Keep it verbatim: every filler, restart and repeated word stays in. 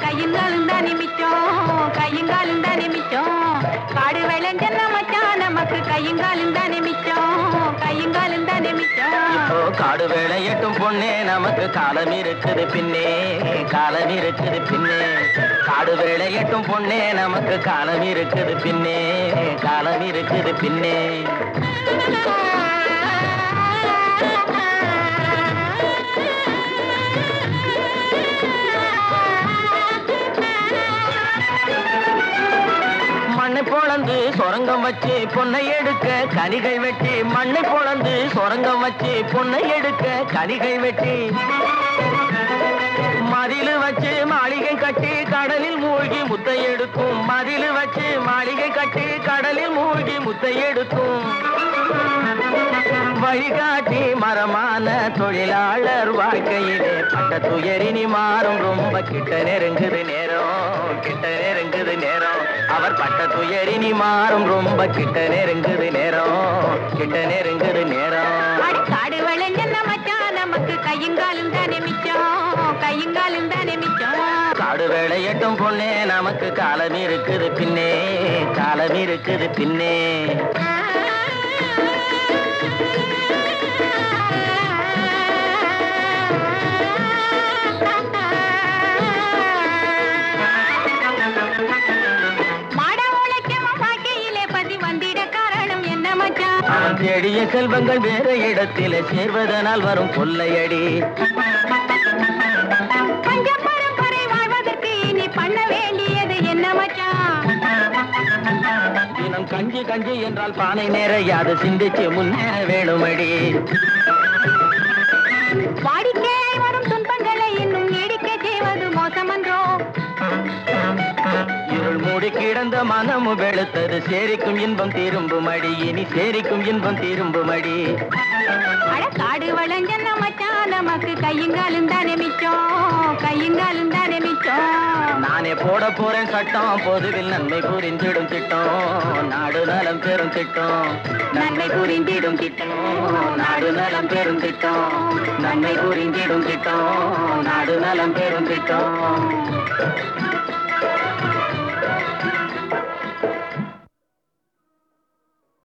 கையுங்காலும் தானே மிச்சம் கையுங்காலும் தானே மிச்சம் காடு விளைஞ்சன மச்சான் நமக்கு கையுங்காலும் தானே மிச்சம் கையுங்காலும் தானே மிச்சம் இப்போ காடு விளையட்டும் பொண்ணே நமக்கு காலம் இருக்குது பின்னே காலம் இருக்குது பின்னே காடு விளையட்டும் பொண்ணே நமக்கு காலம் இருக்குது பின்னே காலம் இருக்குது பின்னே மண்ணை பொளந்து சொரங்கம் வச்சு பொன்னை எடுக்க கனிகை வெட்டி மண்ணை பொளந்து சொரங்கம் வச்சு பொன்னை எடுக்க கனிகை வெட்டி மதிலு வச்சு மாளிகை கட்டி கடலில் மூழ்கி முத்தை எடுக்கும் மதிலு வச்சு மாளிகை கட்டி கடலில் மூழ்கி முத்தை எடுக்கும் வழிகாட்டி மரமான தொழிலாளர் வாழ்க்கையிலே பட்ட துயரினி மாறும் ரொம்ப கிட்ட நெருங்குது நேரம் கிட்ட நெருங்குது நேரம் அவர் பட்ட துயரினி மாறும் ரொம்ப கிட்ட நெருங்குது நேரம் கிட்ட நெருங்குது நேரம் காடு விளைஞ்சன மச்சான் நமக்கு கையுங்காலும் தானே மிச்சம் கையுங்காலும் தானே மிச்சம் காடு விளையட்டும் பொண்ணே நமக்கு காலம் இருக்குது பின்னே காலம் இருக்குது பின்னே அவன் தேடிய செல்வங்கள் வேறு இடத்தில சேர்வதனால் வரும் கொள்ளையடி பஞ்ச பரம்பரை வாழ்வதற்கு இனி பண்ண வேண்டியது என்ன மச்சான் தினம் கஞ்சி கஞ்சி என்றால் பானை நிறையாது சிந்திச்சு முன்னேற வேணுமடி வாடிக்கையாய் வரும் துன்பங்களை இன்னும் நீடிக்க செய்வது மோசமன்றோ இருள் மூடி கிடந்த மனமு வெளுத்தது சேரிக்கும் இன்பம் திரும்பும் அடி இனி சேரிக்கும் இன்பம் திரும்பும் அடி அட காடு வளைஞ்சன மச்சான் நமக்கு கையுங்காலும் தானே மிச்சம் கையுங்காலும் தானே மிச்சம் நானே போட போறேன் சட்டம் பொதுவில் நன்மை புரிந்திடும் திட்டம் நாடு நலம் பெரும் திட்டம் நன்மை புரிந்திடும் திட்டம் நாடு நலம் பெரும் திட்டம் நன்மை புரிந்திடும் திட்டம் நாடு நலம் பெரும் திட்டம்